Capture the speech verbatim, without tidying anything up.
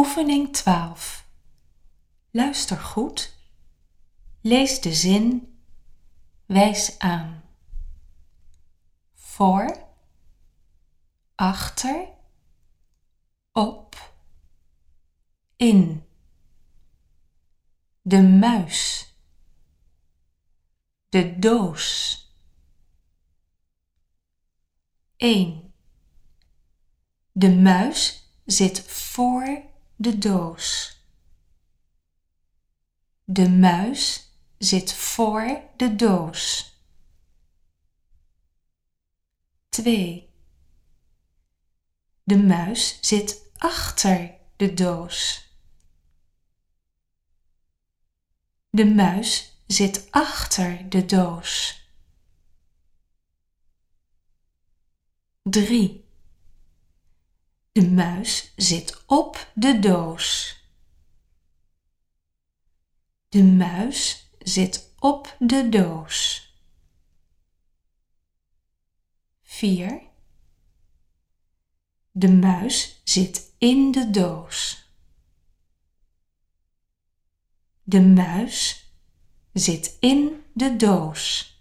Oefening twaalf. Luister goed. Lees de zin. Wijs aan. Voor, achter, op, in. De muis. De doos. één. De muis zit voor de doos. De muis zit voor de doos. twee. De muis zit achter de doos. De muis zit achter de doos. drie. De muis zit op de doos. De muis zit op de doos. vier. De muis zit in de doos. De muis zit in de doos.